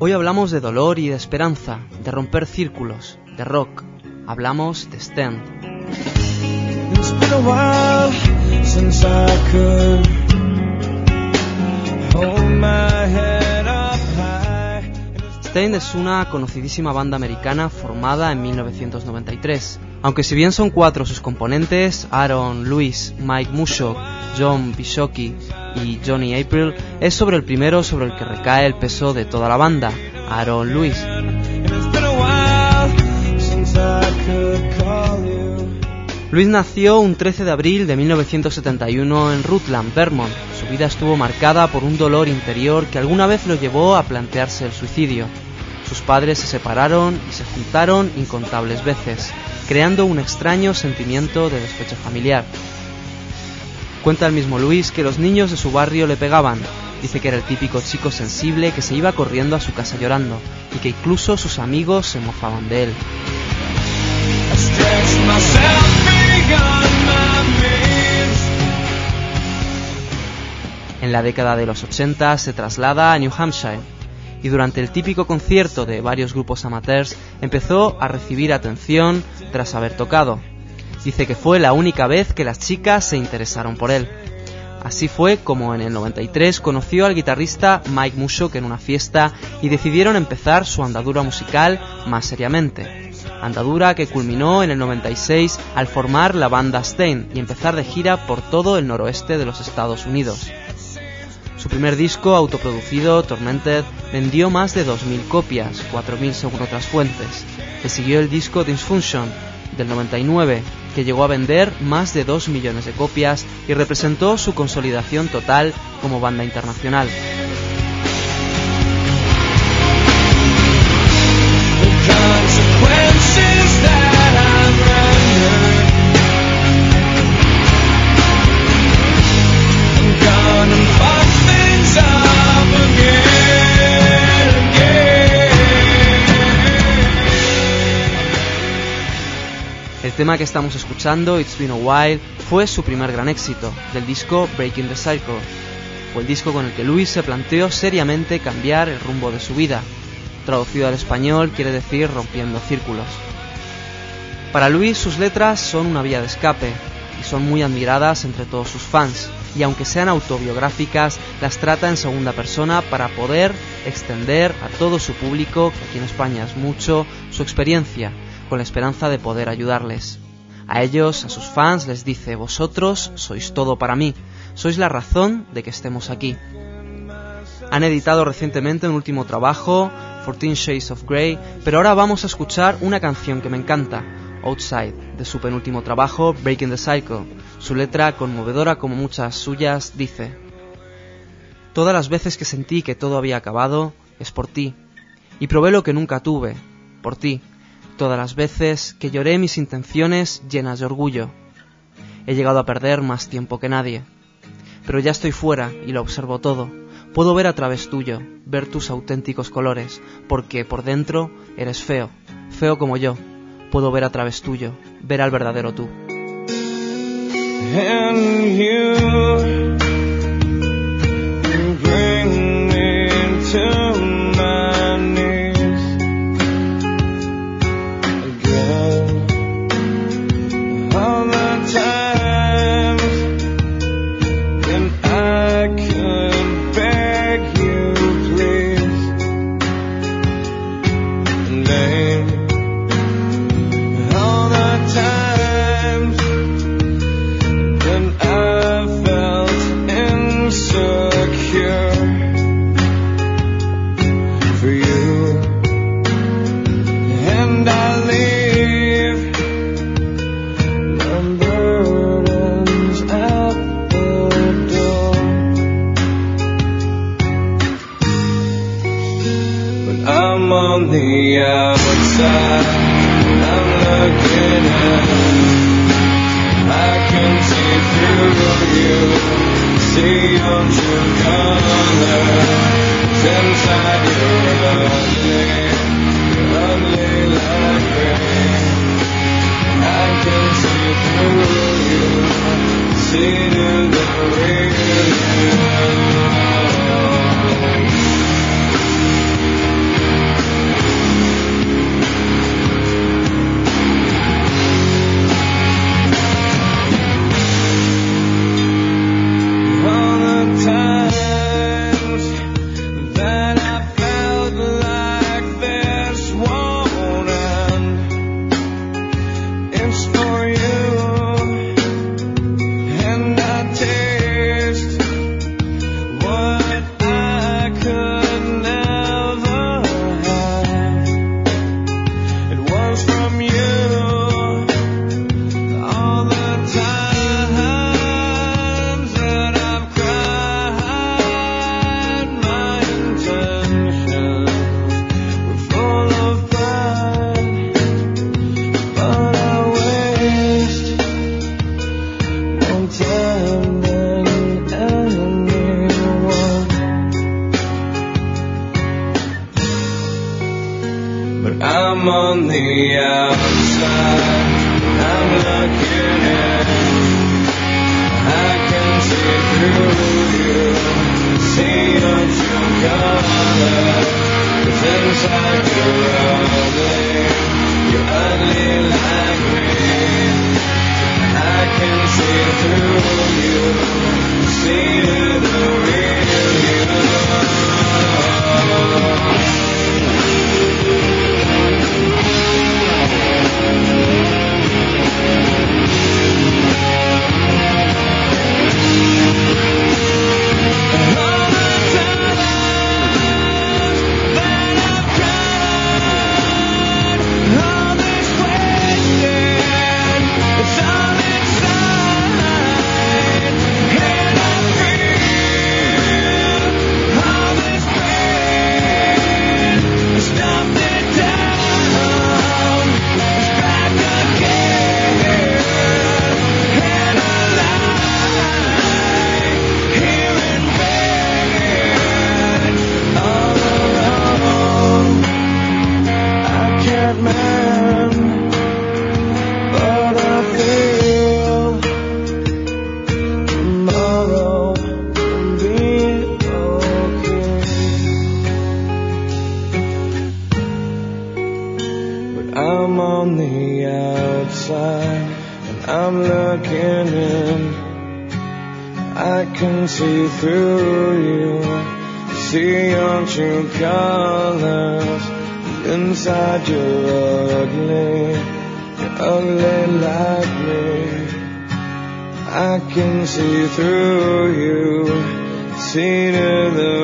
Hoy hablamos de dolor y de esperanza, de romper círculos, de rock. Hablamos de Stand. It's been a while since I could hold my head up high. Stand es una conocidísima banda americana formada en 1993. Aunque si bien son 4 sus componentes, Aaron, Louis, Mike Mushock, John Bishoki y Johnny April, es sobre el primero sobre el que recae el peso de toda la banda, Aaron Louis. Louis nació un 13 de abril de 1971 en Rutland, Vermont. Su vida estuvo marcada por un dolor interior que alguna vez lo llevó a plantearse el suicidio. Sus padres se separaron y se juntaron incontables veces, creando un extraño sentimiento de despecho familiar. Cuenta el mismo Louis que los niños de su barrio le pegaban. Dice que era el típico chico sensible que se iba corriendo a su casa llorando y que incluso sus amigos se mofaban de él. En la década de los 80 se traslada a New Hampshire y durante el típico concierto de varios grupos amateurs empezó a recibir atención tras haber tocado. Dice que fue la única vez que las chicas se interesaron por él. Así fue como en el 93 conoció al guitarrista Mike Mushock en una fiesta y decidieron empezar su andadura musical más seriamente. Andadura que culminó en el 96 al formar la banda Stand y empezar de gira por todo el noroeste de los Estados Unidos. Su primer disco, autoproducido, Tormented, vendió más de 2.000 copias, 4.000 según otras fuentes. Le siguió el disco Dysfunction, del 99, que llegó a vender más de 2 millones de copias y representó su consolidación total como banda internacional. El tema que estamos escuchando, It's Been a While, fue su primer gran éxito, del disco Breaking the Cycle. Fue el disco con el que Louis se planteó seriamente cambiar el rumbo de su vida. Traducido al español quiere decir rompiendo círculos. Para Louis sus letras son una vía de escape y son muy admiradas entre todos sus fans, y aunque sean autobiográficas, las trata en segunda persona para poder extender a todo su público, que aquí en España es mucho, su experiencia, con la esperanza de poder ayudarles. A ellos, a sus fans, les dice: vosotros sois todo para mí, sois la razón de que estemos aquí. Han editado recientemente un último trabajo, 14 Shades of Grey, pero ahora vamos a escuchar una canción que me encanta, Outside, de su penúltimo trabajo, Breaking the Cycle. Su letra, conmovedora como muchas suyas, dice: todas las veces que sentí que todo había acabado, es por ti, y probé lo que nunca tuve, por ti. Todas las veces que lloré mis intenciones llenas de orgullo. He llegado a perder más tiempo que nadie. Pero ya estoy fuera y lo observo todo. Puedo ver a través tuyo, ver tus auténticos colores, porque por dentro eres feo, feo como yo. Puedo ver a través tuyo, ver al verdadero tú. And you bring me to my knees. All the times when I could beg you, please, and all the times when I felt outside, I'm looking in. I can see through you, see your true color. 'Cause inside you're ugly like me. I can see through you, see the real you. See through you, see your true colors. Inside you're ugly like me. I can see through you, see to the